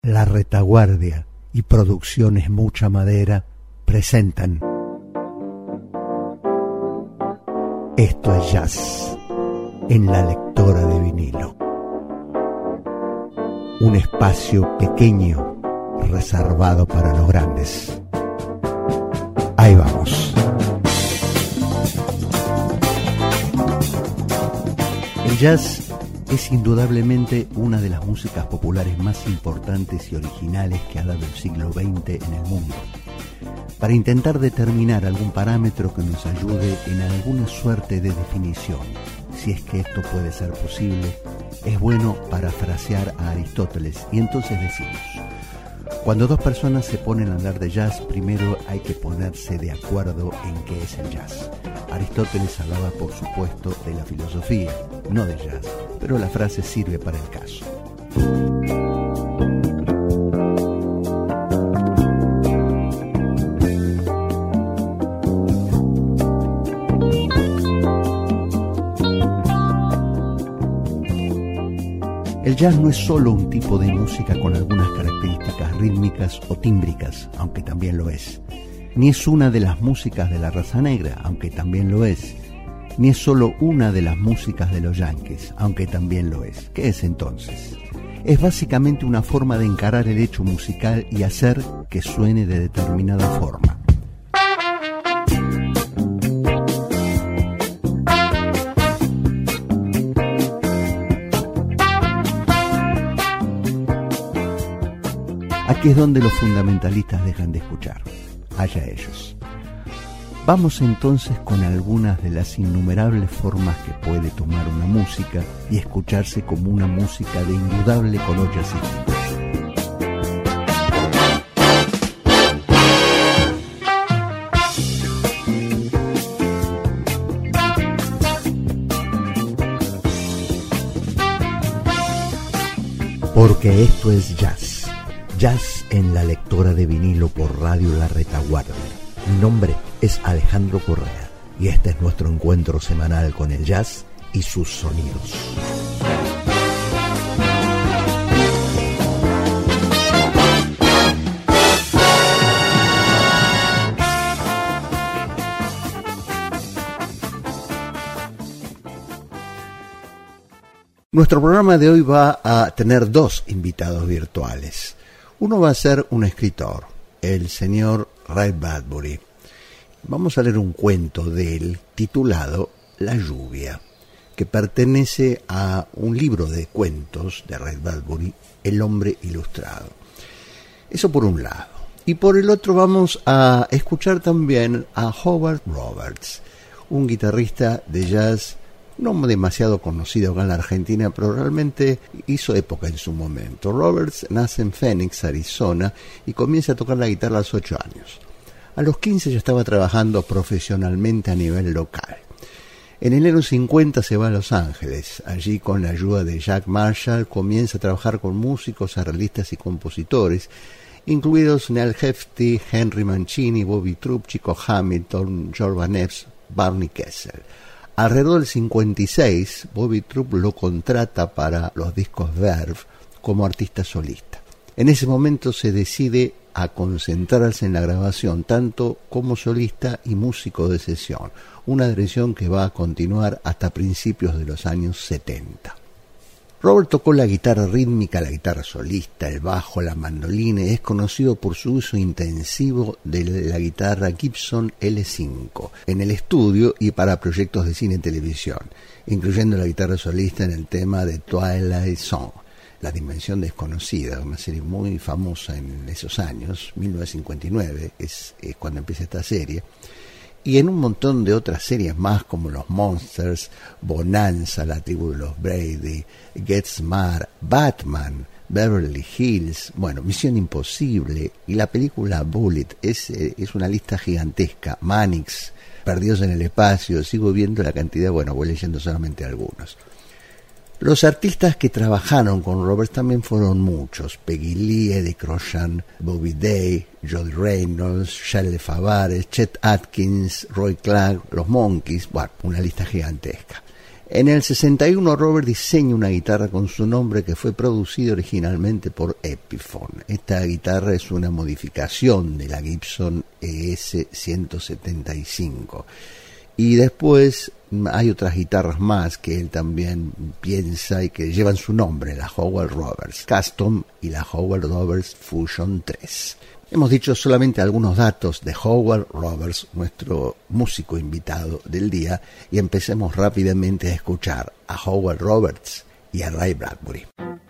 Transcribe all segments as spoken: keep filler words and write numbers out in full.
La Retaguardia y Producciones Mucha Madera presentan Esto es Jazz en la lectora de vinilo. Un espacio pequeño reservado para los grandes. Ahí vamos. El jazz es indudablemente una de las músicas populares más importantes y originales que ha dado el siglo veinte en el mundo. Para intentar determinar algún parámetro que nos ayude en alguna suerte de definición, si es que esto puede ser posible, es bueno parafrasear a Aristóteles y entonces decimos: cuando dos personas se ponen a hablar de jazz, primero hay que ponerse de acuerdo en qué es el jazz. Aristóteles hablaba, por supuesto, de la filosofía, no del jazz, pero la frase sirve para el caso. El jazz no es solo un tipo de música con algunas características rítmicas o tímbricas, aunque también lo es. Ni es una de las músicas de la raza negra, aunque también lo es. Ni es solo una de las músicas de los yankees, aunque también lo es. ¿Qué es entonces? Es básicamente una forma de encarar el hecho musical y hacer que suene de determinada forma. Aquí es donde los fundamentalistas dejan de escuchar. Allá ellos. Vamos entonces con algunas de las innumerables formas que puede tomar una música y escucharse como una música de indudable color jazzístico. Porque esto es jazz. Jazz en la lectora de vinilo por Radio La Retaguardia. Mi nombre es Alejandro Correa y este es nuestro encuentro semanal con el jazz y sus sonidos. Nuestro programa de hoy va a tener dos invitados virtuales. Uno va a ser un escritor, el señor Ray Bradbury. Vamos a leer un cuento de él titulado La lluvia, que pertenece a un libro de cuentos de Ray Bradbury, El hombre ilustrado. Eso por un lado. Y por el otro vamos a escuchar también a Howard Roberts, un guitarrista de jazz no demasiado conocido acá en la Argentina, pero realmente hizo época en su momento. Roberts nace en Phoenix, Arizona, y comienza a tocar la guitarra a los ocho años. A los quince ya estaba trabajando profesionalmente a nivel local. En enero cincuenta se va a Los Ángeles. Allí, con la ayuda de Jack Marshall, comienza a trabajar con músicos, arreglistas y compositores, incluidos Neal Hefti, Henry Mancini, Bobby Troup, Chico Hamilton, George Van Eps, Barney Kessel. Alrededor del cincuenta y seis, Bobby Troup lo contrata para los discos Verve como artista solista. En ese momento se decide a concentrarse en la grabación, tanto como solista y músico de sesión, una dirección que va a continuar hasta principios de los años setenta. Robert tocó la guitarra rítmica, la guitarra solista, el bajo, la mandolina, y es conocido por su uso intensivo de la guitarra Gibson L cinco en el estudio y para proyectos de cine y televisión, incluyendo la guitarra solista en el tema de Twilight Zone, La Dimensión Desconocida, una serie muy famosa en esos años, mil novecientos cincuenta y nueve es, es cuando empieza esta serie, y en un montón de otras series más como Los Monsters, Bonanza, La Tribu de los Brady, Get Smart, Batman, Beverly Hills, bueno, Misión Imposible y la película Bullet. Es, es una lista gigantesca. Mannix, Perdidos en el Espacio, sigo viendo la cantidad, bueno, voy leyendo solamente algunos. Los artistas que trabajaron con Roberts también fueron muchos: Peggy Lee, Eddie Croshan, Bobby Day, Jody Reynolds, Shelley Fabares, Chet Atkins, Roy Clark, los Monkees, bueno, una lista gigantesca. En el sesenta y uno Robert diseña una guitarra con su nombre que fue producida originalmente por Epiphone. Esta guitarra es una modificación de la Gibson E S ciento setenta y cinco. Y después hay otras guitarras más que él también piensa y que llevan su nombre, la Howell Roberts Custom y la Howell Roberts Fusion tres. Hemos dicho solamente algunos datos de Howell Roberts, nuestro músico invitado del día, y empecemos rápidamente a escuchar a Howell Roberts y a Ray Bradbury.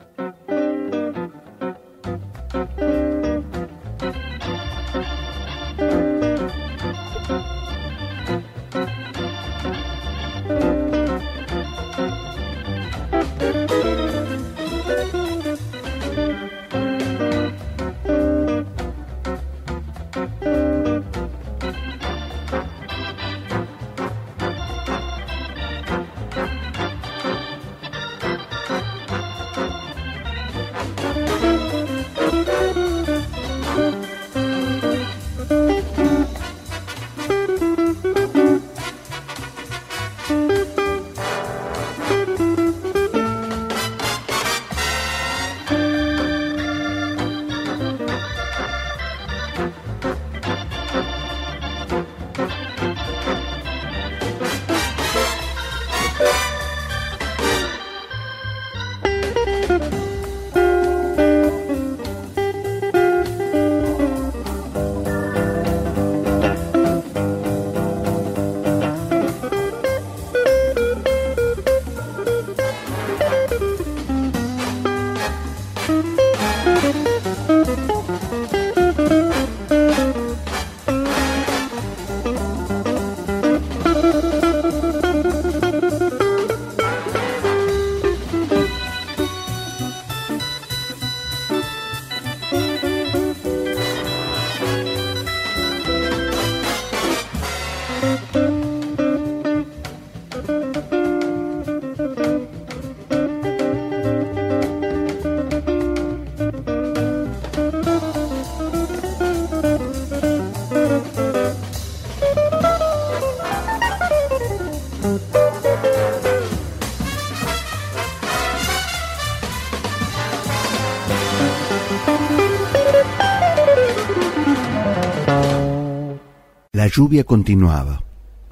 La lluvia continuaba.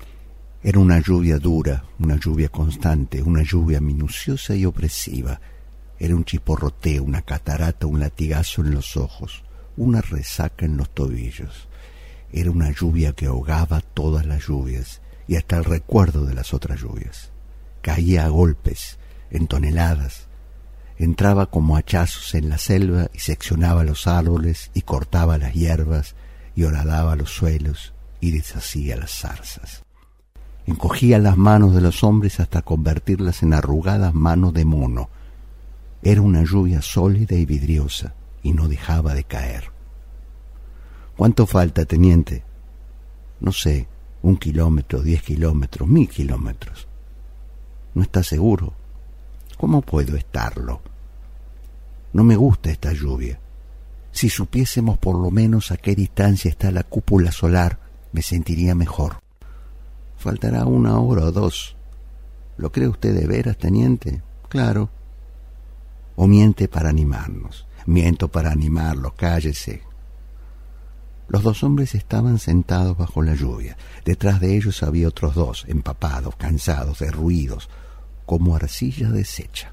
Era una lluvia dura, una lluvia constante, una lluvia minuciosa y opresiva. Era un chisporroteo, una catarata, un latigazo en los ojos, una resaca en los tobillos. Era una lluvia que ahogaba todas las lluvias y hasta el recuerdo de las otras lluvias. Caía a golpes, en toneladas. Entraba como hachazos en la selva y seccionaba los árboles y cortaba las hierbas y horadaba los suelos y deshacía las zarzas. Encogía las manos de los hombres hasta convertirlas en arrugadas manos de mono. Era una lluvia sólida y vidriosa y no dejaba de caer. ¿Cuánto falta, teniente? No sé, un kilómetro, diez kilómetros, mil kilómetros. ¿No está seguro? ¿Cómo puedo estarlo? No me gusta esta lluvia. Si supiésemos por lo menos a qué distancia está la cúpula solar, me sentiría mejor. Faltará una hora o dos. ¿Lo cree usted de veras, teniente? Claro. ¿O miente para animarnos? Miento para animarlo, cállese. Los dos hombres estaban sentados bajo la lluvia. Detrás de ellos había otros dos, empapados, cansados, derruidos, como arcilla deshecha.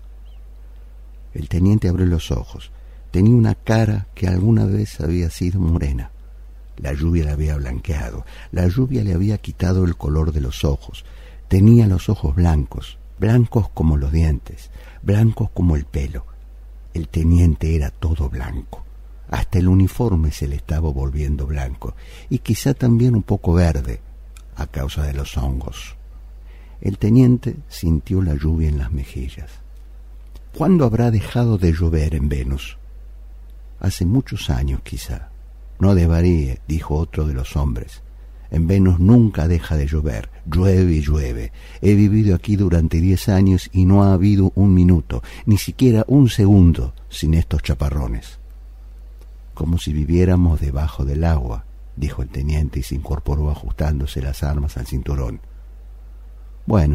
El teniente abrió los ojos. Tenía una cara que alguna vez había sido morena. La lluvia la había blanqueado. La lluvia le había quitado el color de los ojos. Tenía los ojos blancos, blancos como los dientes, blancos como el pelo. El teniente era todo blanco. Hasta el uniforme se le estaba volviendo blanco, y quizá también un poco verde, a causa de los hongos. El teniente sintió la lluvia en las mejillas. ¿Cuándo habrá dejado de llover en Venus? Hace muchos años, quizá. No desvaríe, dijo otro de los hombres. En Venus nunca deja de llover, llueve y llueve. He vivido aquí durante diez años y no ha habido un minuto, ni siquiera un segundo, sin estos chaparrones. Como si viviéramos debajo del agua, dijo el teniente y se incorporó ajustándose las armas al cinturón. Bueno,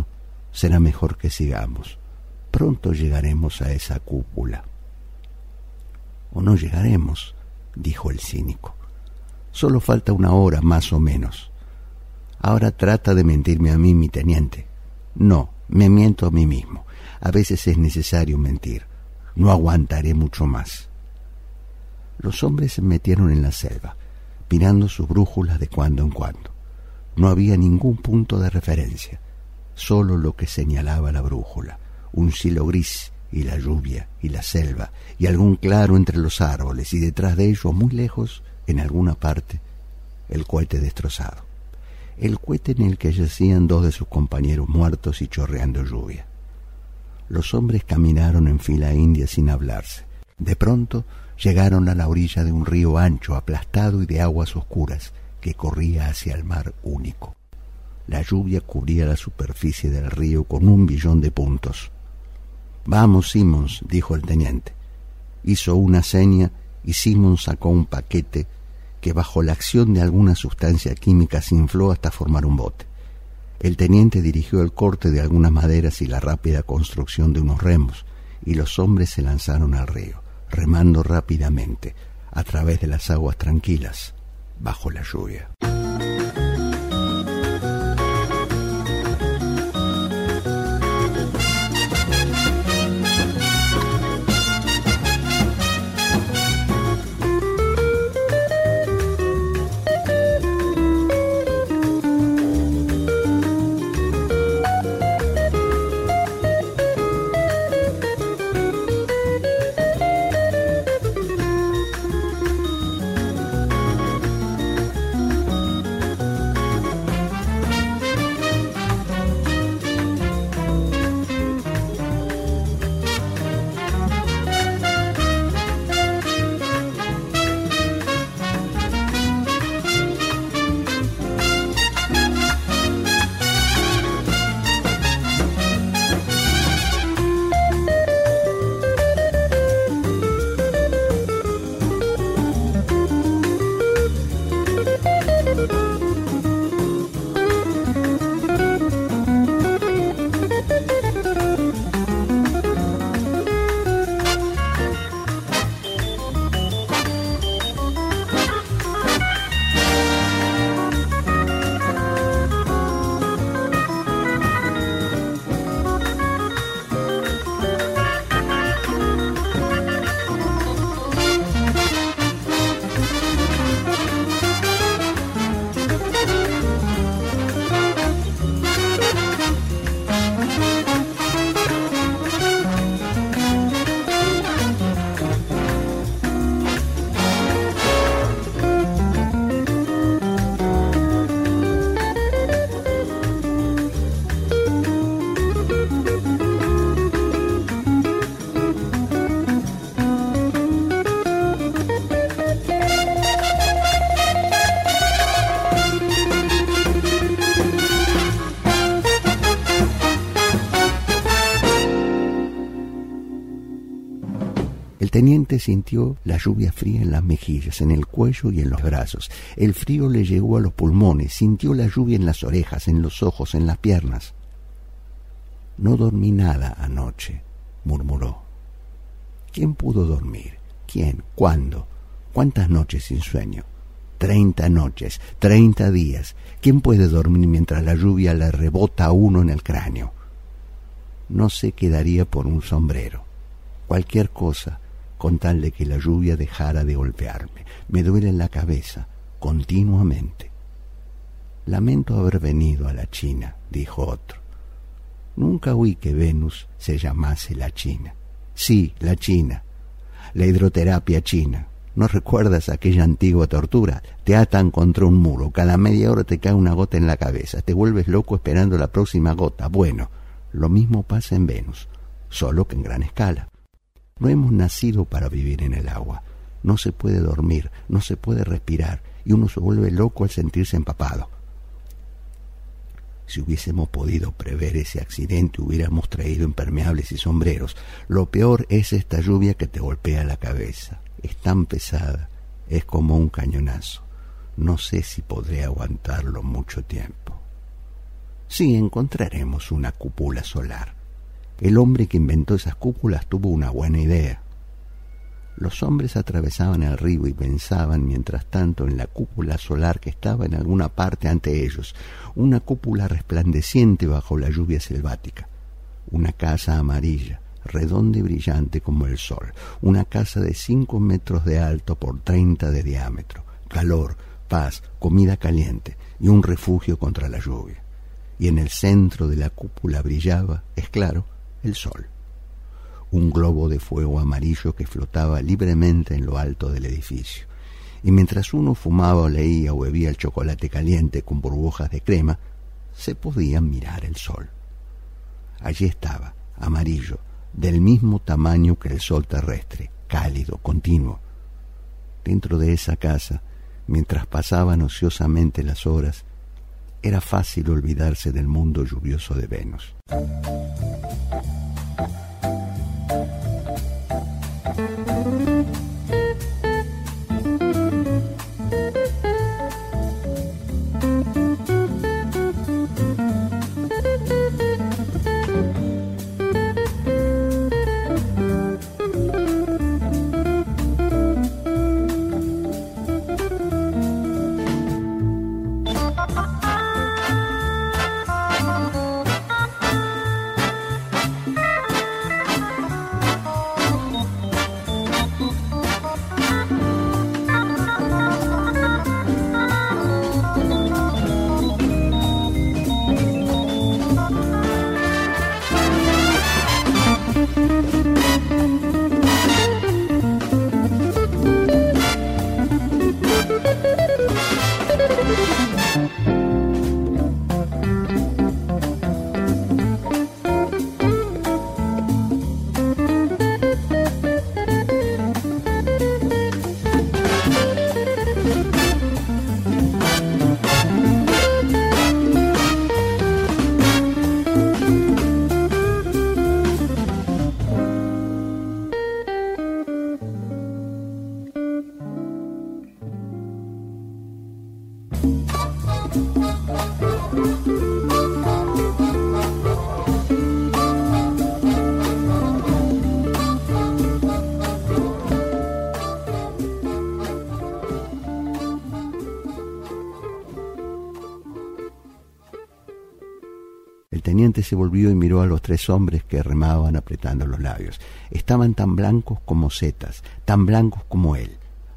será mejor que sigamos. Pronto llegaremos a esa cúpula. O no llegaremos, dijo el cínico. Solo falta una hora más o menos. Ahora trata de mentirme a mí, mi teniente. No, me miento a mí mismo. A veces es necesario mentir. No aguantaré mucho más. Los hombres se metieron en la selva, mirando sus brújulas de cuando en cuando. No había ningún punto de referencia, solo lo que señalaba la brújula, un cielo gris y la lluvia y la selva y algún claro entre los árboles y detrás de ellos, muy lejos, en alguna parte, el cohete destrozado. El cohete en el que yacían dos de sus compañeros muertos y chorreando lluvia. Los hombres caminaron en fila india sin hablarse. De pronto llegaron a la orilla de un río ancho, aplastado y de aguas oscuras, que corría hacia el mar único. La lluvia cubría la superficie del río con un billón de puntos. «Vamos, Simmons», dijo el teniente. Hizo una seña y Simmons sacó un paquete que bajo la acción de alguna sustancia química se infló hasta formar un bote. El teniente dirigió el corte de algunas maderas y la rápida construcción de unos remos, y los hombres se lanzaron al río, remando rápidamente, a través de las aguas tranquilas, bajo la lluvia. El teniente sintió la lluvia fría en las mejillas, en el cuello y en los brazos. El frío le llegó a los pulmones, sintió la lluvia en las orejas, en los ojos, en las piernas. «No dormí nada anoche», murmuró. ¿Quién pudo dormir? ¿Quién? ¿Cuándo? ¿Cuántas noches sin sueño? Treinta noches, treinta días. ¿Quién puede dormir mientras la lluvia le rebota a uno en el cráneo? No se quedaría por un sombrero. Cualquier cosa, con tal de que la lluvia dejara de golpearme. Me duele la cabeza, continuamente. Lamento haber venido a la China, dijo otro. Nunca oí que Venus se llamase la China. Sí, la China. La hidroterapia china. ¿No recuerdas aquella antigua tortura? Te atan contra un muro, cada media hora te cae una gota en la cabeza, te vuelves loco esperando la próxima gota. Bueno, lo mismo pasa en Venus, solo que en gran escala. No hemos nacido para vivir en el agua. No se puede dormir, no se puede respirar, y uno se vuelve loco al sentirse empapado. Si hubiésemos podido prever ese accidente, hubiéramos traído impermeables y sombreros. Lo peor es esta lluvia que te golpea la cabeza. Es tan pesada, es como un cañonazo. No sé si podré aguantarlo mucho tiempo. sí encontraremos una cúpula solar. El hombre que inventó esas cúpulas tuvo una buena idea. Los hombres atravesaban el río y pensaban mientras tanto en la cúpula solar que estaba en alguna parte ante ellos, una cúpula resplandeciente bajo la lluvia selvática, una casa amarilla, redonda y brillante como el sol, una casa de cinco metros de alto por treinta de diámetro, calor, paz, comida caliente y un refugio contra la lluvia. Y en el centro de la cúpula brillaba, es claro, el sol. Un globo de fuego amarillo que flotaba libremente en lo alto del edificio. Y mientras uno fumaba o leía o bebía el chocolate caliente con burbujas de crema, se podía mirar el sol. Allí estaba, amarillo, del mismo tamaño que el sol terrestre, cálido, continuo. Dentro de esa casa, mientras pasaban ociosamente las horas, era fácil olvidarse del mundo lluvioso de Venus. El teniente se volvió y miró a los tres hombres que remaban apretando los labios. Estaban tan blancos como setas, tan blancos como él.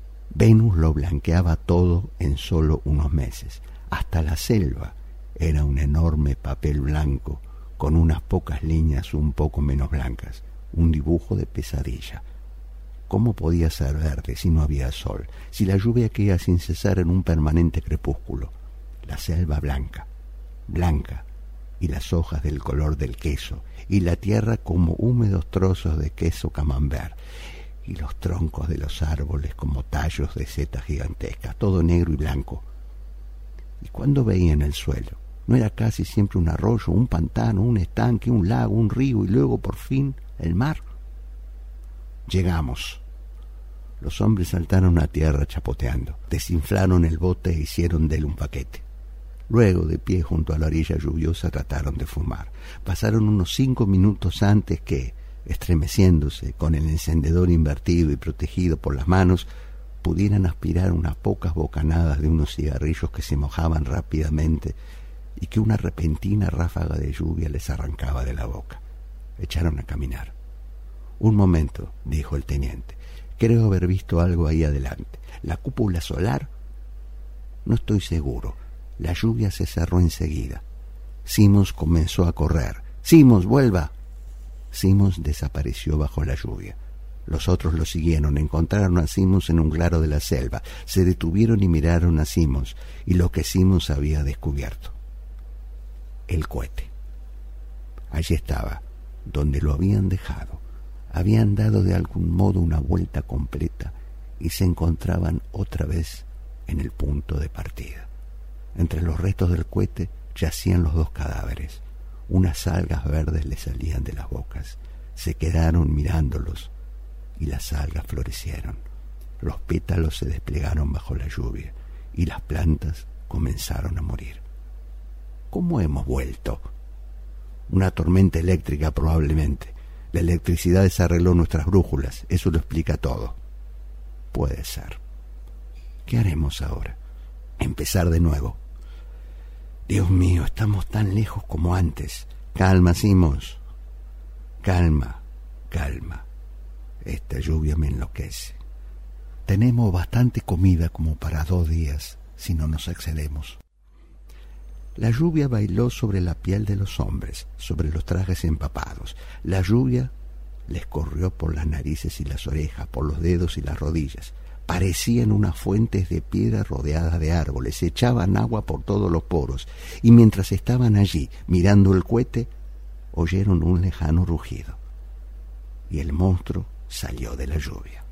Venus lo blanqueaba todo en solo unos meses. Hasta la selva era un enorme papel blanco con unas pocas líneas un poco menos blancas, un dibujo de pesadilla. ¿Cómo podía ser verde si no había sol, si la lluvia caía sin cesar en un permanente crepúsculo? La selva blanca, blanca, y las hojas del color del queso, y la tierra como húmedos trozos de queso camembert, y los troncos de los árboles como tallos de setas gigantescas, todo negro y blanco. Y cuando veían el suelo, no era casi siempre un arroyo, un pantano, un estanque, un lago, un río, y luego por fin el mar. Llegamos. Los hombres saltaron a tierra chapoteando, desinflaron el bote e hicieron de él un paquete. Luego, de pie junto a la orilla lluviosa, trataron de fumar. Pasaron unos cinco minutos antes que, estremeciéndose, con el encendedor invertido y protegido por las manos, pudieran aspirar unas pocas bocanadas de unos cigarrillos que se mojaban rápidamente y que una repentina ráfaga de lluvia les arrancaba de la boca. Echaron a caminar. «Un momento», dijo el teniente. «Creo haber visto algo ahí adelante. ¿La cúpula solar?» «No estoy seguro». La lluvia se cerró enseguida. Simmons comenzó a correr. «Simmons, vuelva». Simmons desapareció bajo la lluvia. Los otros lo siguieron, encontraron a Simmons en un claro de la selva, se detuvieron y miraron a Simmons y lo que Simmons había descubierto. El cohete. Allí estaba, donde lo habían dejado. Habían dado de algún modo una vuelta completa y se encontraban otra vez en el punto de partida. Entre los restos del cohete yacían los dos cadáveres. Unas algas verdes les salían de las bocas. Se quedaron mirándolos y las algas florecieron. Los pétalos se desplegaron bajo la lluvia y las plantas comenzaron a morir. ¿Cómo hemos vuelto? Una tormenta eléctrica probablemente. La electricidad desarregló nuestras brújulas. Eso lo explica todo. Puede ser. ¿Qué haremos ahora? Empezar de nuevo. Dios mío, estamos tan lejos como antes. Calma, Simmons. Calma, calma. Esta lluvia me enloquece. Tenemos bastante comida como para dos días, si no nos excedemos. La lluvia bailó sobre la piel de los hombres, sobre los trajes empapados. La lluvia les corrió por las narices y las orejas, por los dedos y las rodillas. Parecían unas fuentes de piedra rodeadas de árboles, echaban agua por todos los poros, y mientras estaban allí, mirando el cohete, oyeron un lejano rugido. Y el monstruo salió de la lluvia.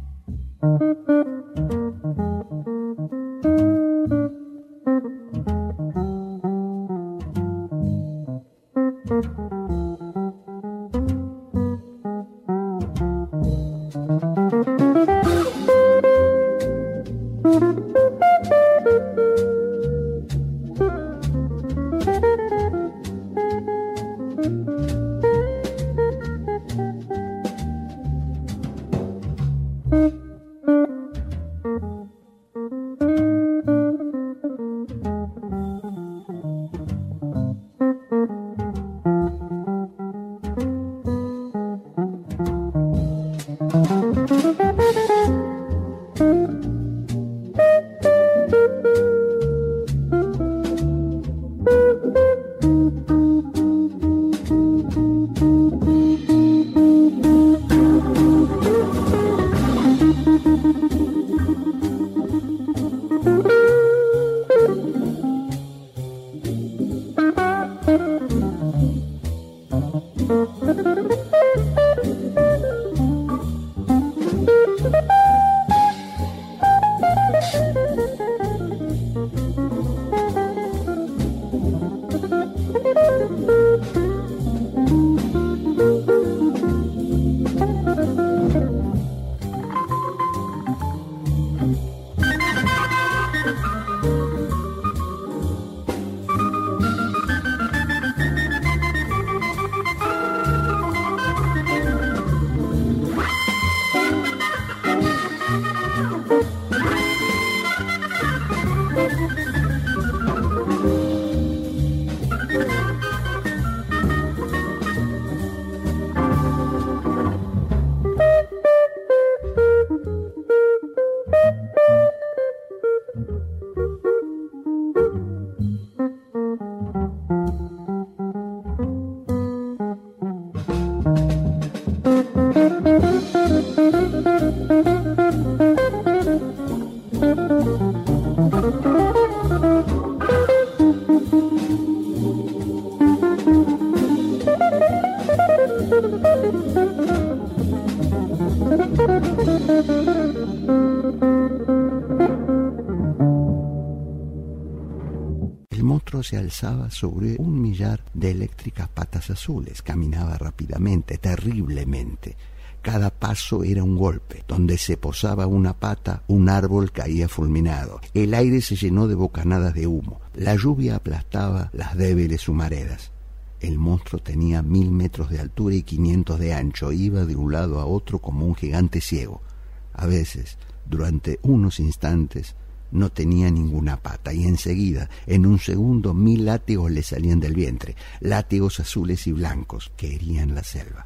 El monstruo se alzaba sobre un millar de eléctricas patas azules. Caminaba rápidamente, terriblemente. Cada paso era un golpe. Donde se posaba una pata, un árbol caía fulminado. El aire se llenó de bocanadas de humo. La lluvia aplastaba las débiles humaredas. El monstruo tenía mil metros de altura y quinientos de ancho. Iba de un lado a otro como un gigante ciego. A veces, durante unos instantes, no tenía ninguna pata, y enseguida, en un segundo, mil látigos le salían del vientre, látigos azules y blancos que herían la selva.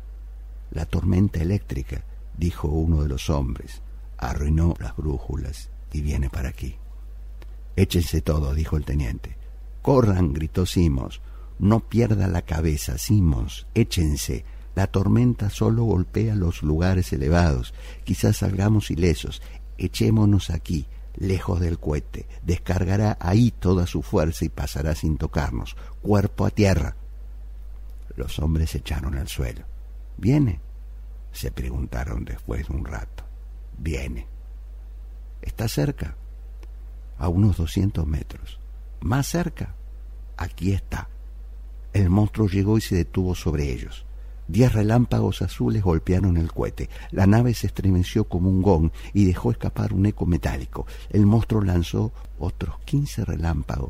La tormenta eléctrica, dijo uno de los hombres, arruinó las brújulas y viene para aquí. Échense todos, dijo el teniente. Corran, gritó Simmons. No pierda la cabeza, Simmons, échense. La tormenta solo golpea los lugares elevados. Quizás salgamos ilesos. Echémonos aquí, lejos del cohete. Descargará ahí toda su fuerza y pasará sin tocarnos. Cuerpo a tierra. Los hombres se echaron al suelo. ¿Viene? Se preguntaron después de un rato. Viene. ¿Está cerca? A unos doscientos metros. ¿Más cerca? Aquí está. El monstruo llegó y se detuvo sobre ellos. Diez relámpagos azules golpearon el cohete. La nave se estremeció como un gong y dejó escapar un eco metálico. El monstruo lanzó otros quince relámpagos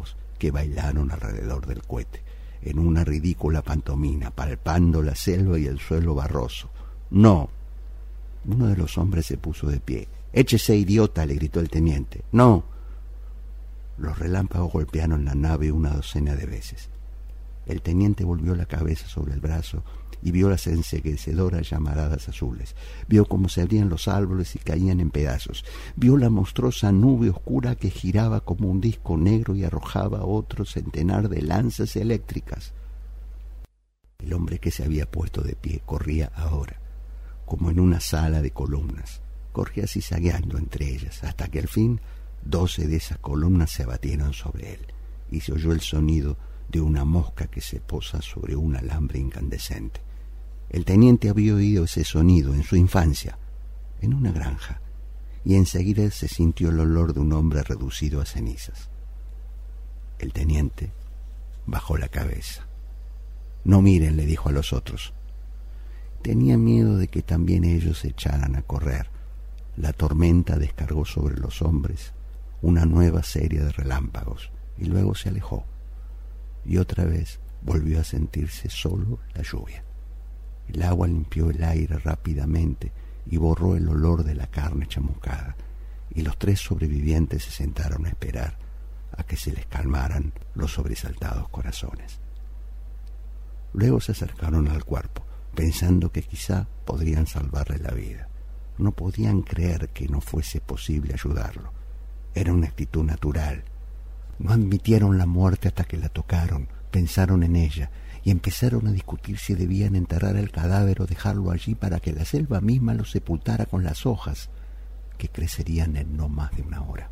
que bailaron alrededor del cohete, en una ridícula pantomima, palpando la selva y el suelo barroso. «No». Uno de los hombres se puso de pie. «Échese, idiota», le gritó el teniente. «No». Los relámpagos golpearon la nave una docena de veces. El teniente volvió la cabeza sobre el brazo y vio las enceguecedoras llamaradas azules. Vio cómo se abrían los árboles y caían en pedazos. Vio la monstruosa nube oscura que giraba como un disco negro y arrojaba otro centenar de lanzas eléctricas. El hombre que se había puesto de pie corría ahora, como en una sala de columnas. Corría zigzagueando entre ellas, hasta que al fin doce de esas columnas se abatieron sobre él, y se oyó el sonido de una mosca que se posa sobre un alambre incandescente. El teniente había oído ese sonido en su infancia, en una granja, y enseguida se sintió el olor de un hombre reducido a cenizas. El teniente bajó la cabeza. «No miren», le dijo a los otros. Tenía miedo de que también ellos se echaran a correr. La tormenta descargó sobre los hombres una nueva serie de relámpagos y luego se alejó. Y otra vez volvió a sentirse solo la lluvia. El agua limpió el aire rápidamente y borró el olor de la carne chamuscada, y los tres sobrevivientes se sentaron a esperar a que se les calmaran los sobresaltados corazones. Luego se acercaron al cuerpo, pensando que quizá podrían salvarle la vida. No podían creer que no fuese posible ayudarlo. Era una actitud natural. No admitieron la muerte hasta que la tocaron, pensaron en ella y empezaron a discutir si debían enterrar el cadáver o dejarlo allí para que la selva misma lo sepultara con las hojas que crecerían en no más de una hora.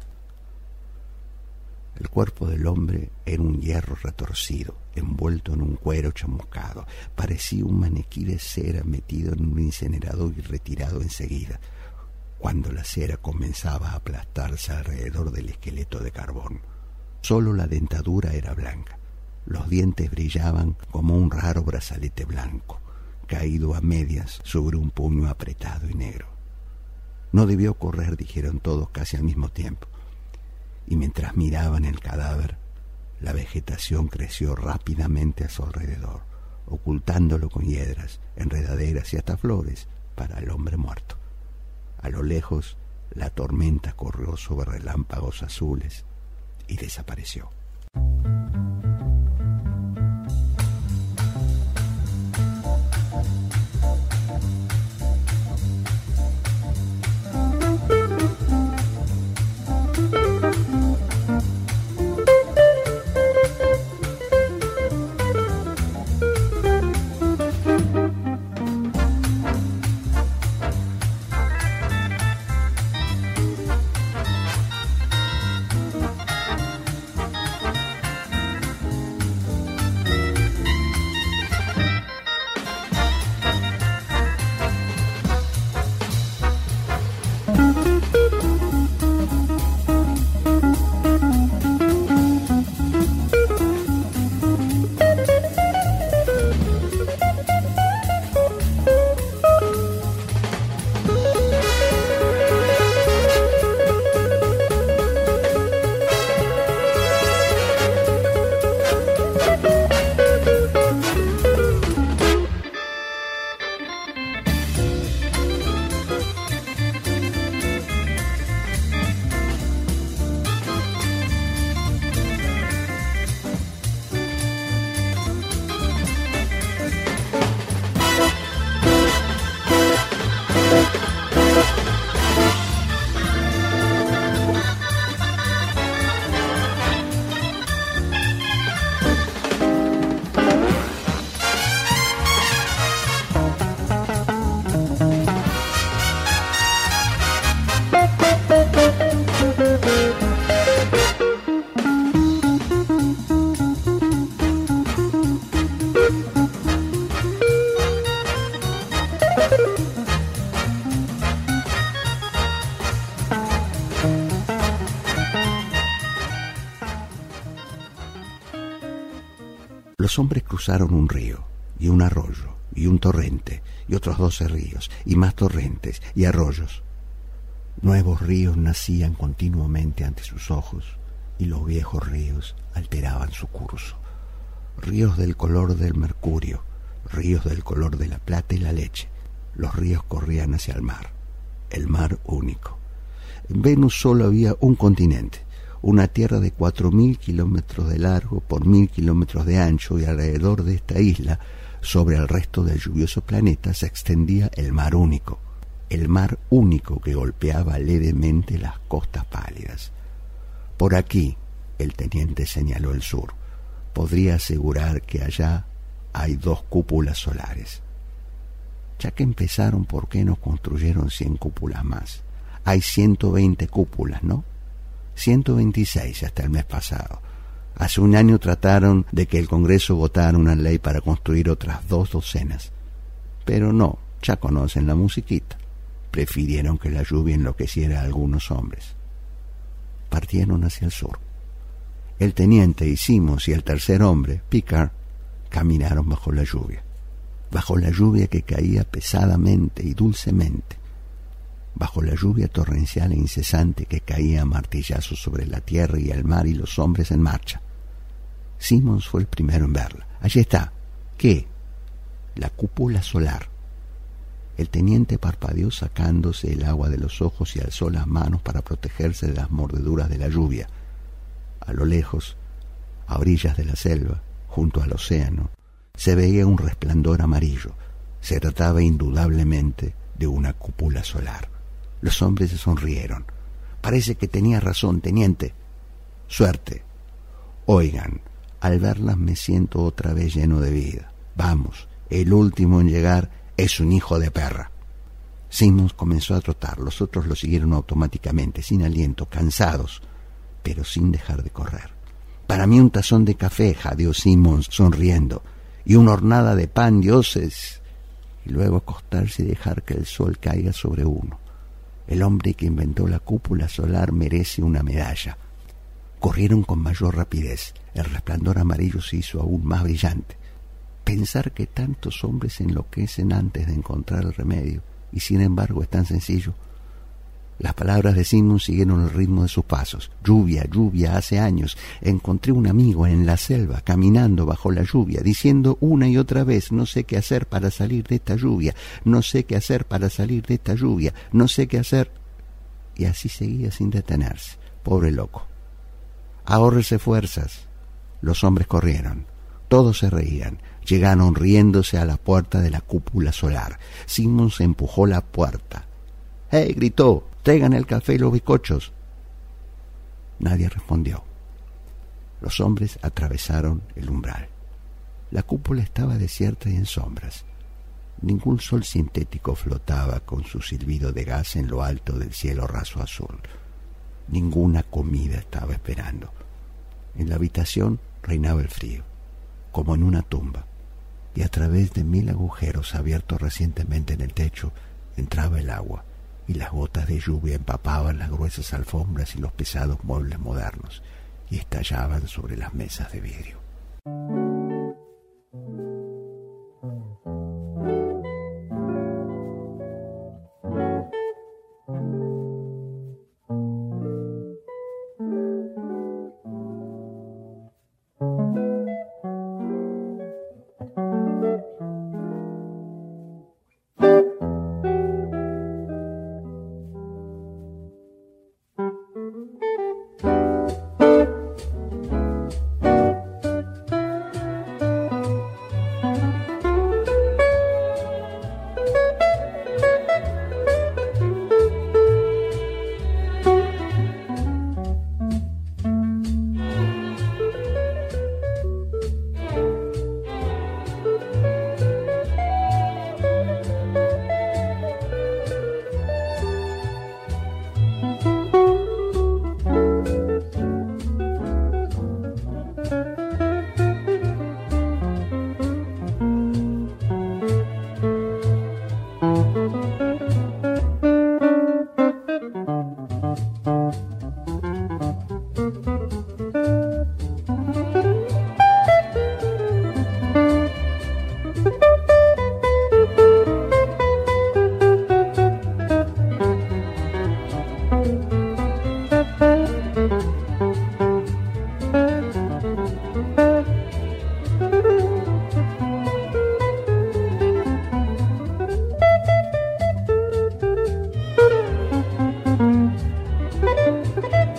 El cuerpo del hombre era un hierro retorcido, envuelto en un cuero chamuscado. Parecía un maniquí de cera metido en un incinerador y retirado enseguida, cuando la cera comenzaba a aplastarse alrededor del esqueleto de carbón. Solo la dentadura era blanca. Los dientes brillaban como un raro brazalete blanco, caído a medias sobre un puño apretado y negro. No debió correr, dijeron todos casi al mismo tiempo. Y mientras miraban el cadáver, la vegetación creció rápidamente a su alrededor, ocultándolo con hiedras, enredaderas y hasta flores para el hombre muerto. A lo lejos, la tormenta corrió sobre relámpagos azules y desapareció. Los hombres cruzaron un río, y un arroyo, y un torrente, y otros doce ríos, y más torrentes, y arroyos. Nuevos ríos nacían continuamente ante sus ojos, y los viejos ríos alteraban su curso. Ríos del color del mercurio, ríos del color de la plata y la leche. Los ríos corrían hacia el mar, el mar único. En Venus solo había un continente, una tierra de cuatro mil kilómetros de largo por mil kilómetros de ancho, y alrededor de esta isla, sobre el resto del lluvioso planeta, se extendía el mar único, el mar único que golpeaba levemente las costas pálidas. Por aquí, el teniente señaló el sur. Podría asegurar que allá hay dos cúpulas solares. Ya que empezaron, ¿por qué no construyeron cien cúpulas más? Hay ciento veinte cúpulas, ¿no? ciento veintiséis hasta el mes pasado. Hace un año trataron de que el Congreso votara una ley para construir otras dos docenas. Pero no, ya conocen la musiquita. Prefirieron que la lluvia enloqueciera a algunos hombres. Partieron hacia el sur. El teniente y Simmons y el tercer hombre, Picard, caminaron bajo la lluvia. Bajo la lluvia que caía pesadamente y dulcemente. Bajo la lluvia torrencial e incesante que caía a martillazos sobre la tierra y el mar y los hombres en marcha. Simmons fue el primero en verla. Allí está. ¿Qué? La cúpula solar. El teniente parpadeó sacándose el agua de los ojos y alzó las manos para protegerse de las mordeduras de la lluvia. A lo lejos, a orillas de la selva, junto al océano, se veía un resplandor amarillo. Se trataba indudablemente de una cúpula solar. Los hombres se sonrieron. Parece que tenía razón, teniente. Suerte. Oigan, al verlas me siento otra vez lleno de vida. Vamos, el último en llegar es un hijo de perra. Simmons comenzó a trotar. Los otros lo siguieron automáticamente, sin aliento, cansados, pero sin dejar de correr. Para mí un tazón de café, jadeó Simmons, sonriendo, y una hornada de pan, dioses, y luego acostarse y dejar que el sol caiga sobre uno. El hombre que inventó la cúpula solar merece una medalla. Corrieron con mayor rapidez. El resplandor amarillo se hizo aún más brillante. Pensar que tantos hombres enloquecen antes de encontrar el remedio, y sin embargo es tan sencillo. Las palabras de Simmons siguieron el ritmo de sus pasos. Lluvia, lluvia, hace años. Encontré un amigo en la selva, caminando bajo la lluvia, diciendo una y otra vez, no sé qué hacer para salir de esta lluvia, no sé qué hacer para salir de esta lluvia, no sé qué hacer. Y así seguía sin detenerse. Pobre loco. Ahórrese fuerzas. Los hombres corrieron. Todos se reían. Llegaron riéndose a la puerta de la cúpula solar. Simmons empujó la puerta. ¡Hey! Gritó. Traigan el café y los bizcochos. Nadie respondió. Los hombres atravesaron el umbral. La cúpula estaba desierta y en sombras. Ningún sol sintético flotaba con su silbido de gas en lo alto del cielo raso azul. Ninguna comida estaba esperando. En la habitación reinaba el frío, como en una tumba, y a través de mil agujeros abiertos recientemente en el techo entraba el agua, y las gotas de lluvia empapaban las gruesas alfombras y los pesados muebles modernos, y estallaban sobre las mesas de vidrio.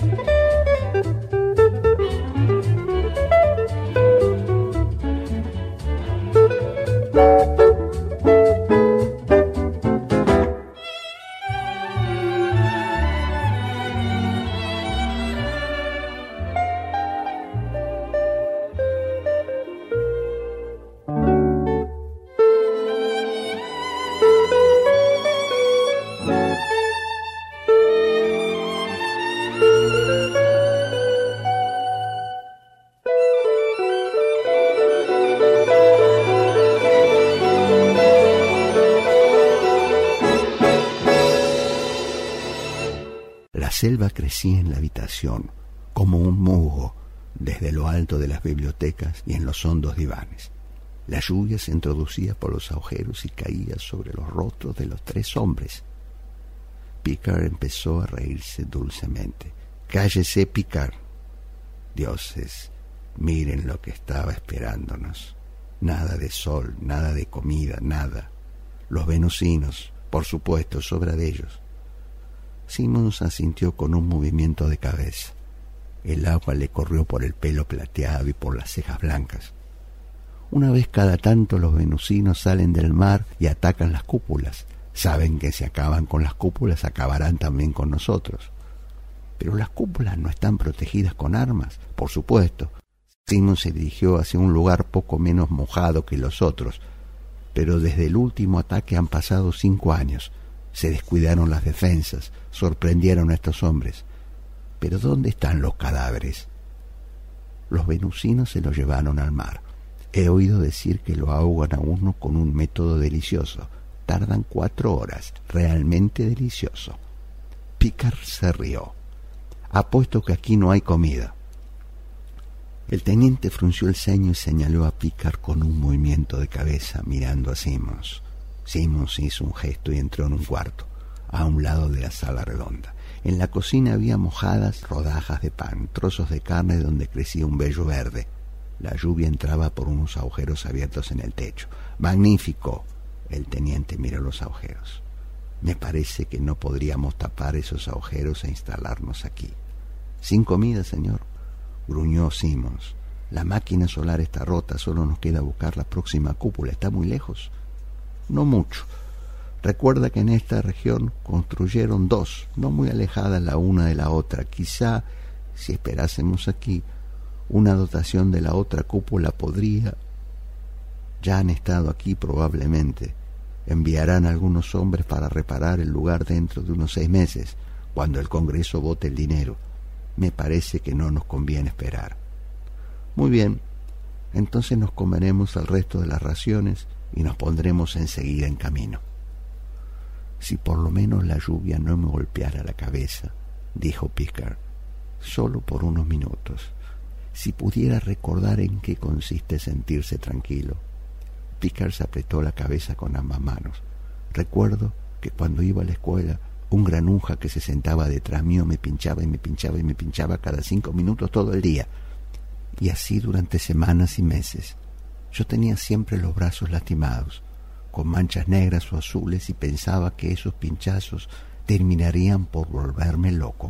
La selva crecía en la habitación como un musgo desde lo alto de las bibliotecas y en los hondos divanes. La lluvia se introducía por los agujeros y caía sobre los rostros de los tres hombres. Picard empezó a reírse dulcemente. «Cállese, Picard. Dioses, miren lo que estaba esperándonos. Nada de sol, nada de comida, nada. Los venusinos, por supuesto, sobra de ellos». Simmons asintió con un movimiento de cabeza. El agua le corrió por el pelo plateado y por las cejas blancas. Una vez cada tanto los venusinos salen del mar y atacan las cúpulas. Saben que si acaban con las cúpulas, acabarán también con nosotros. Pero las cúpulas no están protegidas con armas, por supuesto. Simmons se dirigió hacia un lugar poco menos mojado que los otros, pero desde el último ataque han pasado cinco años. Se descuidaron las defensas, sorprendieron a estos hombres. ¿Pero dónde están los cadáveres? Los venusinos se los llevaron al mar. He oído decir que lo ahogan a uno con un método delicioso. Tardan cuatro horas, realmente delicioso. Picard se rió. Apuesto que aquí no hay comida. El teniente frunció el ceño y señaló a Picard con un movimiento de cabeza, mirando a Simmons. Simmons hizo un gesto y entró en un cuarto, a un lado de la sala redonda. En la cocina había mojadas rodajas de pan, trozos de carne donde crecía un vello verde. La lluvia entraba por unos agujeros abiertos en el techo. ¡Magnífico! El teniente miró los agujeros. Me parece que no podríamos tapar esos agujeros e instalarnos aquí. ¿Sin comida, señor?, gruñó Simmons. La máquina solar está rota, solo nos queda buscar la próxima cúpula. ¿Está muy lejos? No mucho. Recuerda que en esta región construyeron dos, no muy alejadas la una de la otra. Quizá, si esperásemos aquí, una dotación de la otra cúpula podría... Ya han estado aquí probablemente. Enviarán algunos hombres para reparar el lugar dentro de unos seis meses, cuando el Congreso vote el dinero. Me parece que no nos conviene esperar. Muy bien, entonces nos comeremos el resto de las raciones y nos pondremos enseguida en camino. Si por lo menos la lluvia no me golpeara la cabeza, dijo Picard, solo por unos minutos. Si pudiera recordar en qué consiste sentirse tranquilo. Picard se apretó la cabeza con ambas manos. Recuerdo que cuando iba a la escuela, un granuja que se sentaba detrás mío me pinchaba y me pinchaba y me pinchaba cada cinco minutos todo el día. Y así durante semanas y meses. Yo tenía siempre los brazos lastimados, con manchas negras o azules, y pensaba que esos pinchazos terminarían por volverme loco.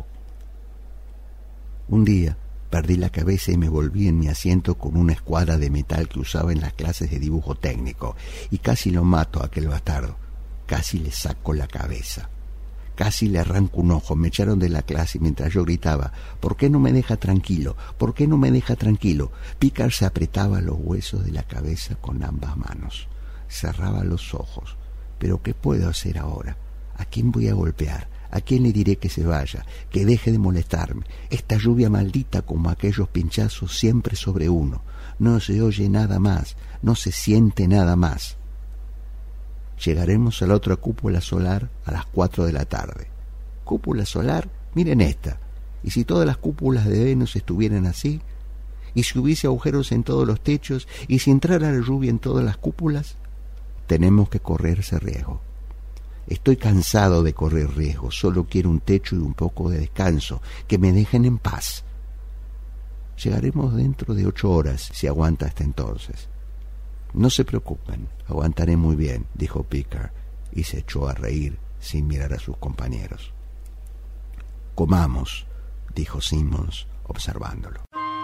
Un día perdí la cabeza y me volví en mi asiento con una escuadra de metal que usaba en las clases de dibujo técnico, y casi lo mato a aquel bastardo. Casi le saco la cabeza. Casi le arranco un ojo. Me echaron de la clase mientras yo gritaba: ¿por qué no me deja tranquilo? ¿Por qué no me deja tranquilo? Picard se apretaba los huesos de la cabeza con ambas manos. Cerraba los ojos. ¿Pero qué puedo hacer ahora? ¿A quién voy a golpear? ¿A quién le diré que se vaya? Que deje de molestarme. Esta lluvia maldita, como aquellos pinchazos, siempre sobre uno. No se oye nada más. No se siente nada más. Llegaremos a la otra cúpula solar a las cuatro de la tarde. ¿Cúpula solar? Miren esta. ¿Y si todas las cúpulas de Venus estuvieran así? ¿Y si hubiese agujeros en todos los techos? ¿Y si entrara la lluvia en todas las cúpulas? Tenemos que correr ese riesgo. Estoy cansado de correr riesgos. Solo quiero un techo y un poco de descanso. Que me dejen en paz. Llegaremos dentro de ocho horas, si aguanta hasta entonces. No se preocupen, aguantaré muy bien, dijo Picard, y se echó a reír sin mirar a sus compañeros. Comamos, dijo Simmons, observándolo.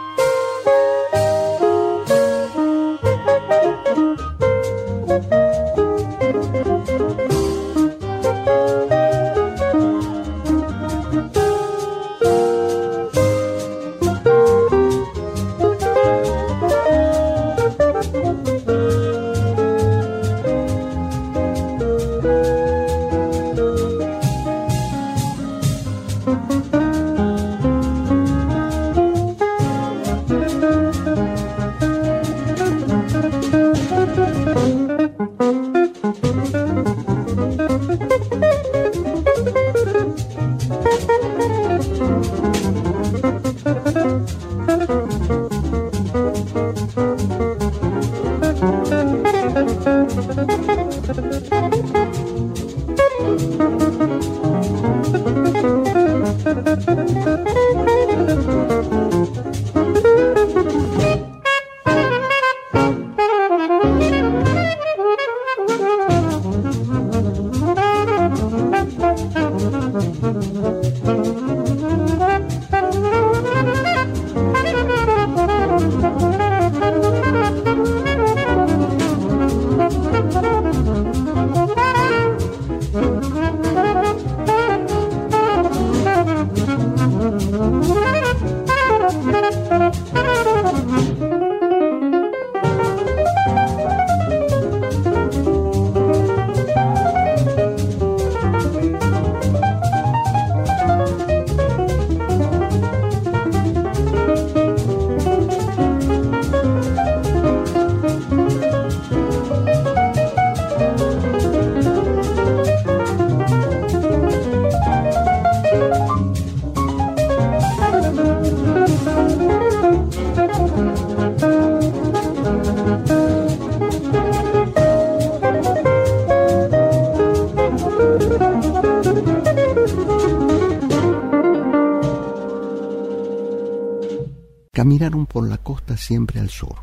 Caminaron por la costa siempre al sur.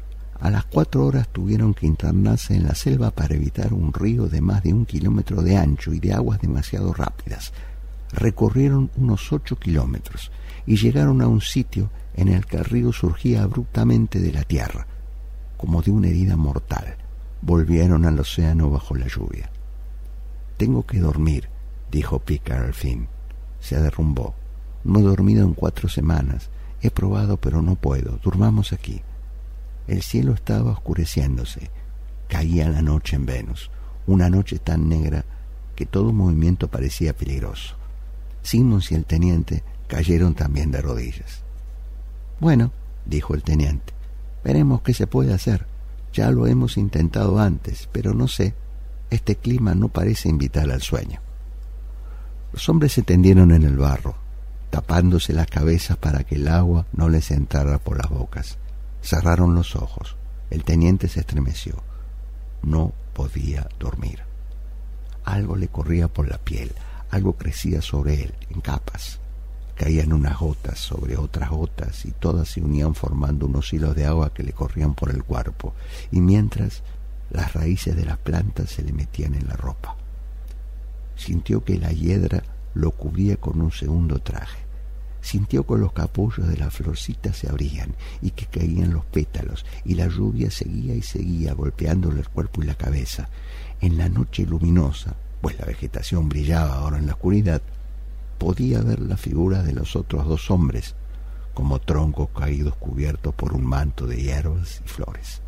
A las cuatro horas tuvieron que internarse en la selva para evitar un río de más de un kilómetro de ancho y de aguas demasiado rápidas. Recorrieron unos ocho kilómetros y llegaron a un sitio en el que el río surgía abruptamente de la tierra, como de una herida mortal. Volvieron al océano bajo la lluvia. «Tengo que dormir», dijo Picard al fin. Se derrumbó. «No he dormido en cuatro semanas. He probado, pero no puedo. Durmamos aquí». El cielo estaba oscureciéndose. Caía la noche en Venus, una noche tan negra que todo movimiento parecía peligroso. Simmons y el teniente cayeron también de rodillas. «Bueno», dijo el teniente, «veremos qué se puede hacer. Ya lo hemos intentado antes, pero no sé, este clima no parece invitar al sueño». Los hombres se tendieron en el barro, tapándose las cabezas para que el agua no les entrara por las bocas. Cerraron los ojos. El teniente se estremeció. No podía dormir. Algo le corría por la piel, algo crecía sobre él, en capas. Caían unas gotas sobre otras gotas y todas se unían formando unos hilos de agua que le corrían por el cuerpo, y mientras las raíces de las plantas se le metían en la ropa. Sintió que la hiedra lo cubría con un segundo traje. Sintió que los capullos de las florcitas se abrían y que caían los pétalos, y la lluvia seguía y seguía golpeándole el cuerpo y la cabeza. En la noche luminosa, pues la vegetación brillaba ahora en la oscuridad, podía ver la figura de los otros dos hombres, como troncos caídos cubiertos por un manto de hierbas y flores.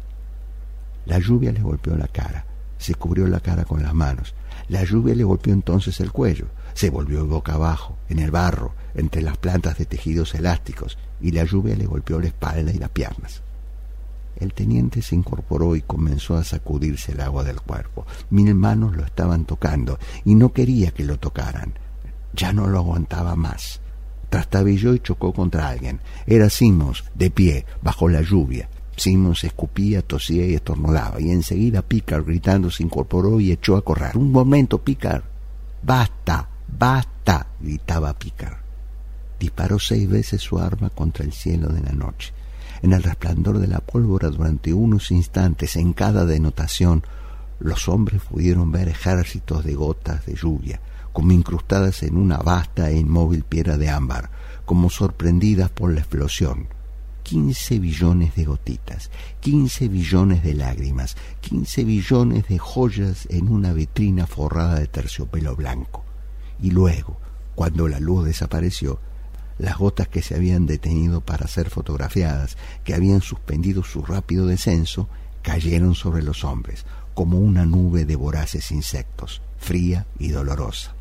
La lluvia le golpeó la cara, se cubrió la cara con las manos. La lluvia le golpeó entonces el cuello, se volvió boca abajo, en el barro, entre las plantas de tejidos elásticos, y la lluvia le golpeó la espalda y las piernas. El teniente se incorporó y comenzó a sacudirse el agua del cuerpo. Mil manos lo estaban tocando, y no quería que lo tocaran. Ya no lo aguantaba más. Trastabilló y chocó contra alguien. Era Simmons, de pie, bajo la lluvia. Simmons escupía, tosía y estornudaba, y enseguida Picard, gritando, se incorporó y echó a correr. «Un momento, Picard». «¡Basta! ¡Basta!», gritaba Picard. Disparó seis veces su arma contra el cielo de la noche. En el resplandor de la pólvora, durante unos instantes, en cada denotación, los hombres pudieron ver ejércitos de gotas de lluvia, como incrustadas en una vasta e inmóvil piedra de ámbar, como sorprendidas por la explosión. Quince billones de gotitas, quince billones de lágrimas, quince billones de joyas en una vitrina forrada de terciopelo blanco. Y luego, cuando la luz desapareció, las gotas que se habían detenido para ser fotografiadas, que habían suspendido su rápido descenso, cayeron sobre los hombres, como una nube de voraces insectos, fría y dolorosa.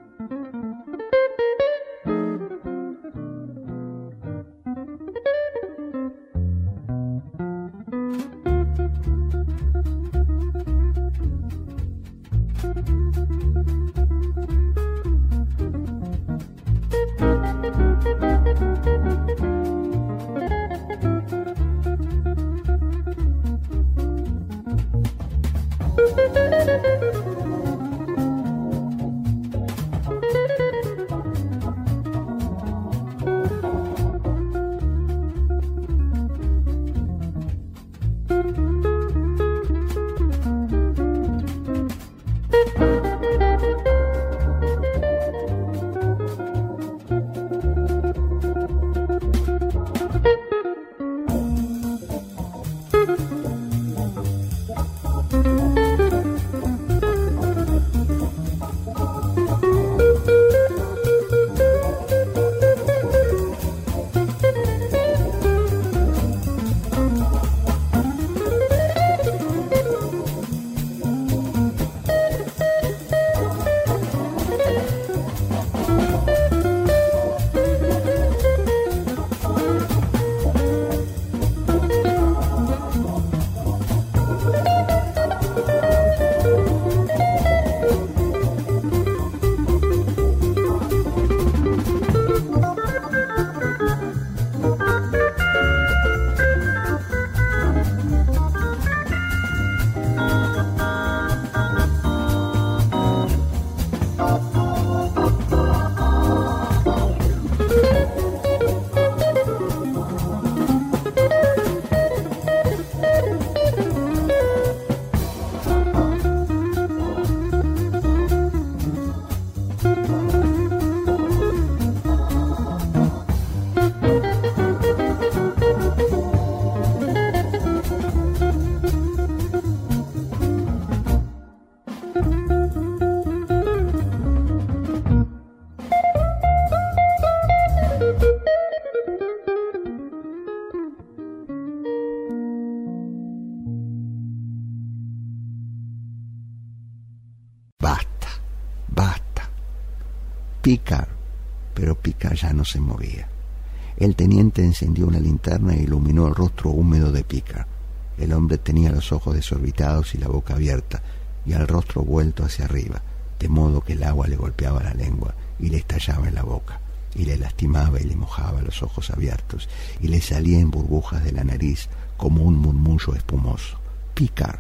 Picard, pero Picard ya no se movía. El teniente encendió una linterna e iluminó el rostro húmedo de Picard. El hombre tenía los ojos desorbitados y la boca abierta, y el rostro vuelto hacia arriba, de modo que el agua le golpeaba la lengua y le estallaba en la boca, y le lastimaba y le mojaba los ojos abiertos, y le salía en burbujas de la nariz como un murmullo espumoso. Picard.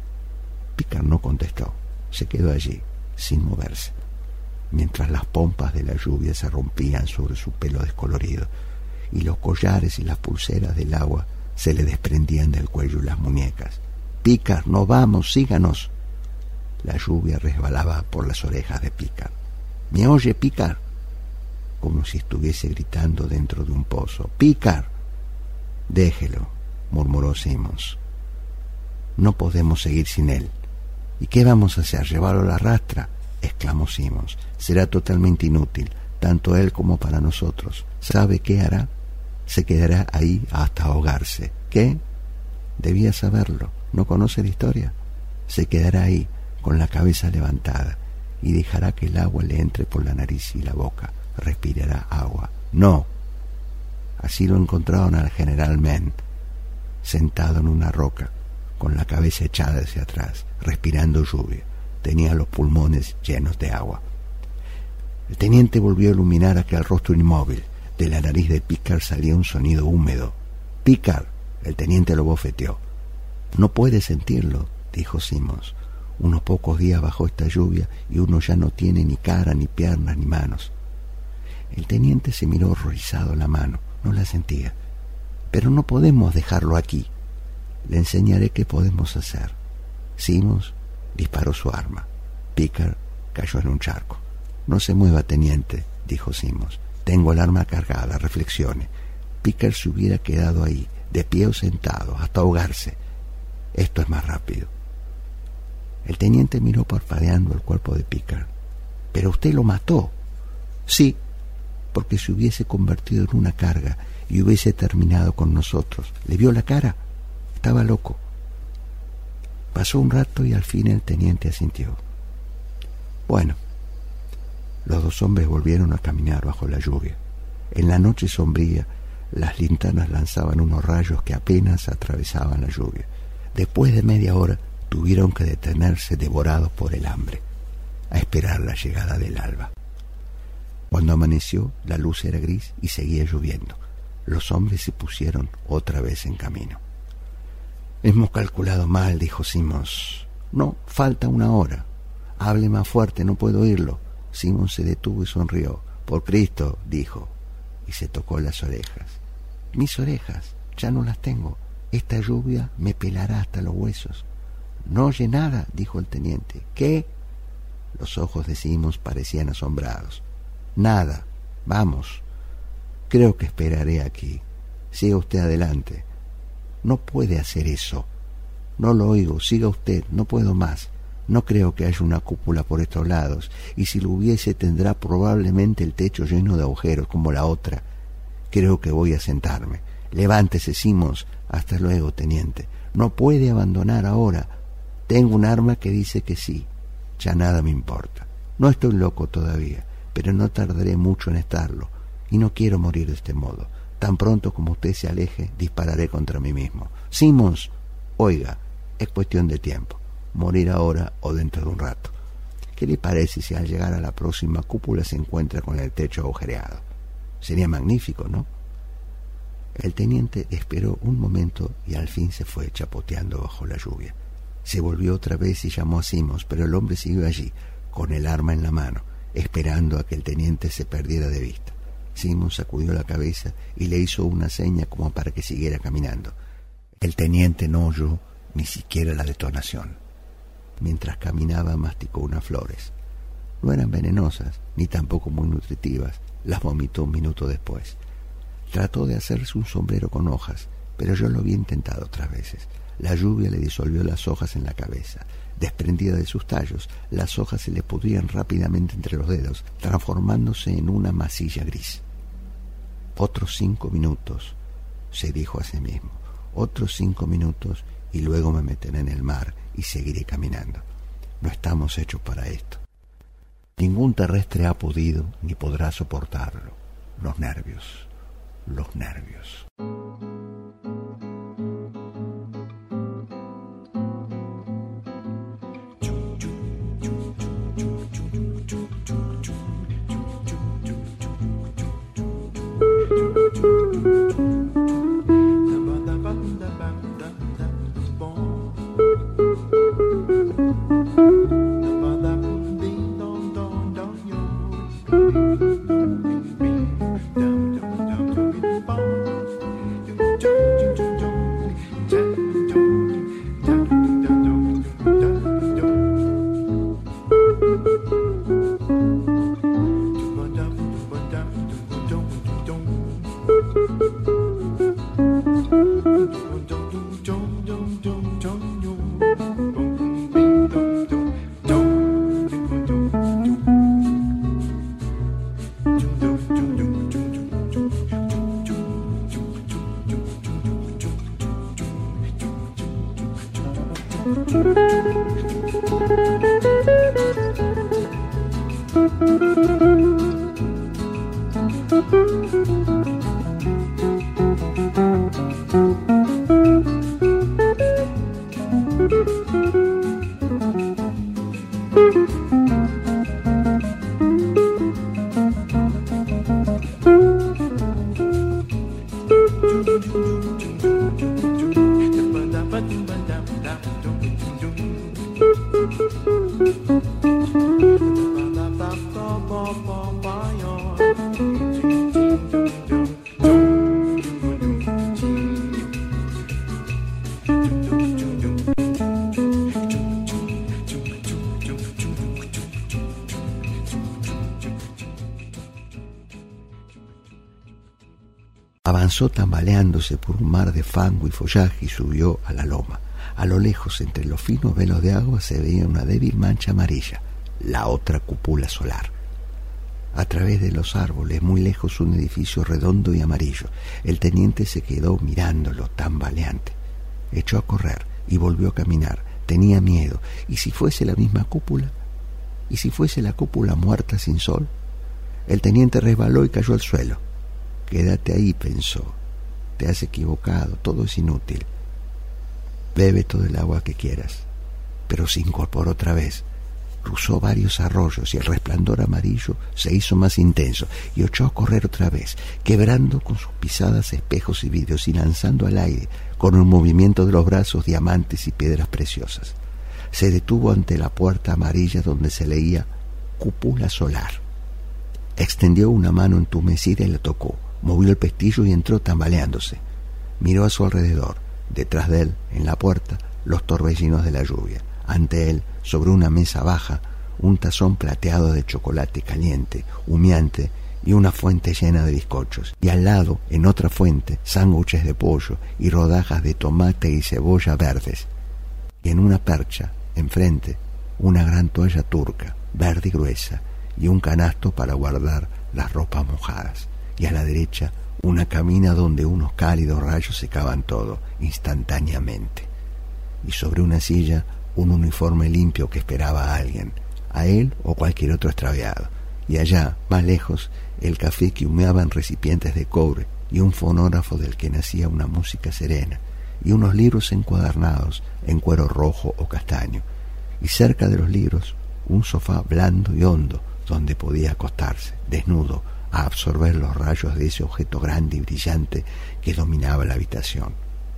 Picard no contestó, se quedó allí, sin moverse, mientras las pompas de la lluvia se rompían sobre su pelo descolorido, y los collares y las pulseras del agua se le desprendían del cuello y las muñecas. Picard, no vamos, síganos. La lluvia resbalaba por las orejas de Picard. ¿Me oye, Picard? Como si estuviese gritando dentro de un pozo. Picard. Déjelo, murmuró Simmons. No podemos seguir sin él. ¿Y qué vamos a hacer? ¿Llevarlo a la rastra? Exclamó Simmons. Será totalmente inútil, tanto él como para nosotros. ¿Sabe qué hará? Se quedará ahí hasta ahogarse. ¿Qué? Debía saberlo. ¿No conoce la historia? Se quedará ahí, con la cabeza levantada, y dejará que el agua le entre por la nariz y la boca. Respirará agua. No. Así lo encontraron al general Mann, sentado en una roca, con la cabeza echada hacia atrás, respirando lluvia. Tenía los pulmones llenos de agua. El teniente volvió a iluminar aquel rostro inmóvil. De la nariz de Picard salía un sonido húmedo. «Picard», el teniente lo bofeteó. «No puede sentirlo», dijo Simmons. «Unos pocos días bajo esta lluvia y uno ya no tiene ni cara, ni piernas, ni manos». El teniente se miró horrorizado la mano. No la sentía. «Pero no podemos dejarlo aquí». «Le enseñaré qué podemos hacer». Simmons disparó su arma. Picard cayó en un charco. No se mueva, teniente, dijo Simmons. Tengo el arma cargada, reflexione. Pickard se hubiera quedado ahí, de pie o sentado, hasta ahogarse. Esto es más rápido. El teniente miró parpadeando el cuerpo de Pickard. «¿Pero usted lo mató?» «Sí, porque se hubiese convertido en una carga y hubiese terminado con nosotros. ¿Le vio la cara? Estaba loco». Pasó un rato y al fin el teniente asintió. Bueno, los dos hombres volvieron a caminar bajo la lluvia. En la noche sombría, las linternas lanzaban unos rayos que apenas atravesaban la lluvia. Después de media hora tuvieron que detenerse devorados por el hambre, a esperar la llegada del alba. Cuando amaneció, la luz era gris y seguía lloviendo. Los hombres se pusieron otra vez en camino. «Hemos calculado mal», dijo Simmons. «No, falta una hora. Hable más fuerte, no puedo oírlo». Simmons se detuvo y sonrió. «Por Cristo», dijo, y se tocó las orejas. «Mis orejas, ya no las tengo. Esta lluvia me pelará hasta los huesos». «No oye nada», dijo el teniente. «¿Qué?» Los ojos de Simmons parecían asombrados. «Nada. Vamos. Creo que esperaré aquí. Siga usted adelante». «No puede hacer eso». «No lo oigo. Siga usted. No puedo más. No creo que haya una cúpula por estos lados, y si lo hubiese tendrá probablemente el techo lleno de agujeros como la otra. Creo que voy a sentarme. Levántese, Simmons». «Hasta luego, teniente. No puede abandonar ahora. Tengo un arma que dice que sí. Ya nada me importa. No estoy loco todavía, pero no tardaré mucho en estarlo, y no quiero morir de este modo. Tan pronto como usted se aleje, dispararé contra mí mismo. Simmons, oiga, es cuestión de tiempo. Morir ahora o dentro de un rato. ¿Qué le parece si al llegar a la próxima cúpula se encuentra con el techo agujereado? Sería magnífico, ¿no?» El teniente esperó un momento y al fin se fue chapoteando bajo la lluvia. Se volvió otra vez y llamó a Simmons, pero el hombre siguió allí, con el arma en la mano, esperando a que el teniente se perdiera de vista. Simmons sacudió la cabeza y le hizo una seña como para que siguiera caminando. El teniente no oyó ni siquiera la detonación. Mientras caminaba masticó unas flores. No eran venenosas, ni tampoco muy nutritivas. Las vomitó un minuto después. Trató de hacerse un sombrero con hojas, pero yo lo había intentado otras veces. La lluvia le disolvió las hojas en la cabeza. Desprendida de sus tallos, las hojas se le pudrían rápidamente entre los dedos, transformándose en una masilla gris. «Otros cinco minutos», se dijo a sí mismo. «Otros cinco minutos y luego me meteré en el mar y seguiré caminando. No estamos hechos para esto. Ningún terrestre ha podido ni podrá soportarlo. Los nervios, los nervios». Avanzó tambaleándose por un mar de fango y follaje y subió a la loma. A lo lejos, entre los finos velos de agua, se veía una débil mancha amarilla, la otra cúpula solar. A través de los árboles, muy lejos, un edificio redondo y amarillo. El teniente se quedó mirándolo, tambaleante. Echó a correr y volvió a caminar. Tenía miedo. ¿Y si fuese la misma cúpula? ¿Y si fuese la cúpula muerta sin sol? El teniente resbaló y cayó al suelo. Quédate ahí, pensó. Te has equivocado, todo es inútil. Bebe todo el agua que quieras. Pero se incorporó otra vez. Cruzó varios arroyos y el resplandor amarillo se hizo más intenso y echó a correr otra vez, quebrando con sus pisadas espejos y vidrios y lanzando al aire, con un movimiento de los brazos, diamantes y piedras preciosas. Se detuvo ante la puerta amarilla donde se leía Cúpula Solar. Extendió una mano entumecida y la tocó. Movió el pestillo y entró tambaleándose. Miró a su alrededor. Detrás de él, en la puerta, los torbellinos de la lluvia. Ante él, sobre una mesa baja, un tazón plateado de chocolate caliente, humeante, y una fuente llena de bizcochos. Y al lado, en otra fuente, sándwiches de pollo y rodajas de tomate y cebolla verdes. Y en una percha, enfrente, una gran toalla turca, verde y gruesa, y un canasto para guardar las ropas mojadas. Y a la derecha, una camina donde unos cálidos rayos secaban todo, instantáneamente. Y sobre una silla, un uniforme limpio que esperaba a alguien, a él o cualquier otro extraviado. Y allá, más lejos, el café que humeaba en recipientes de cobre y un fonógrafo del que nacía una música serena, y unos libros encuadernados en cuero rojo o castaño. Y cerca de los libros, un sofá blando y hondo donde podía acostarse, desnudo, a absorber los rayos de ese objeto grande y brillante que dominaba la habitación.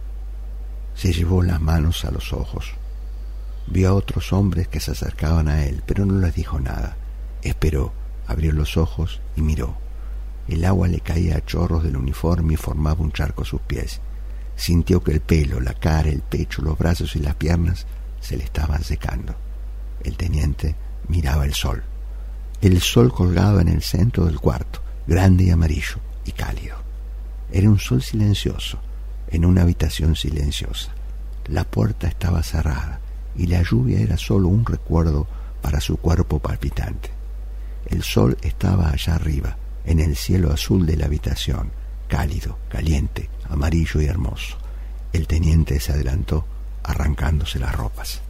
Se llevó las manos a los ojos. Vio a otros hombres que se acercaban a él, pero no les dijo nada. Esperó, abrió los ojos y miró. El agua le caía a chorros del uniforme y formaba un charco a sus pies. Sintió que el pelo, la cara, el pecho, los brazos y las piernas se le estaban secando. El teniente miraba el sol. El sol colgaba en el centro del cuarto, grande y amarillo y cálido. Era un sol silencioso, en una habitación silenciosa. La puerta estaba cerrada y la lluvia era solo un recuerdo para su cuerpo palpitante. El sol estaba allá arriba, en el cielo azul de la habitación, cálido, caliente, amarillo y hermoso. El teniente se adelantó, arrancándose las ropas.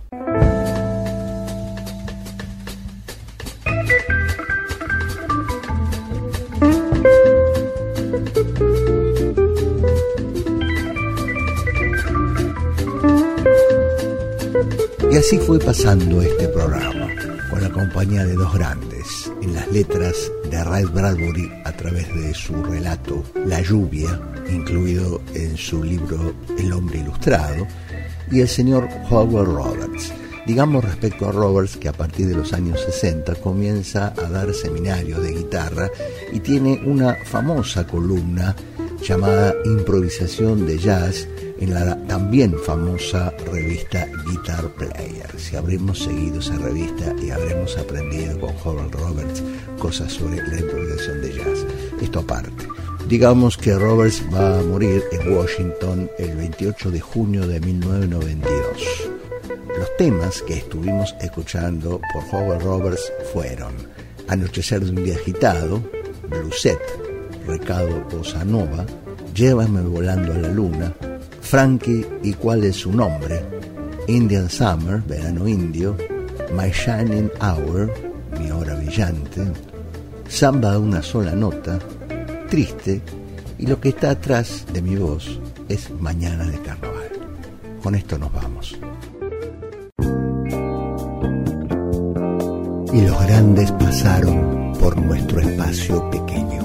Y así fue pasando este programa, con la compañía de dos grandes, en las letras de Ray Bradbury a través de su relato La lluvia, incluido en su libro El hombre ilustrado, y el señor Howard Roberts. Digamos respecto a Roberts que a partir de los años sesenta comienza a dar seminarios de guitarra y tiene una famosa columna llamada Improvisación de Jazz en la también famosa revista Guitar Player. Si habremos seguido esa revista y habremos aprendido con Howard Roberts cosas sobre la improvisación de jazz. Esto aparte. Digamos que Roberts va a morir en Washington el veintiocho de junio de mil novecientos noventa y dos. Los temas que estuvimos escuchando por Howard Roberts fueron Anochecer de un día agitado, Bluesette, Recado Bossa Nova, Llévame volando a la luna, Frankie y cuál es su nombre, Indian Summer, Verano Indio, My Shining Hour, Mi hora brillante, Samba de una sola nota, Triste, y lo que está atrás de mi voz es Mañana de Carnaval. Con esto nos vamos. Y los grandes pasaron por nuestro espacio pequeño.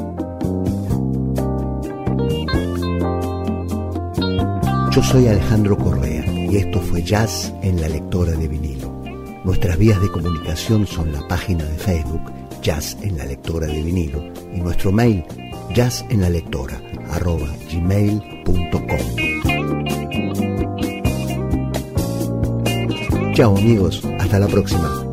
Yo soy Alejandro Correa y esto fue Jazz en la Lectora de Vinilo. Nuestras vías de comunicación son la página de Facebook Jazz en la Lectora de Vinilo y nuestro mail jazzenlalectora arroba gmail punto com. Chao amigos, hasta la próxima.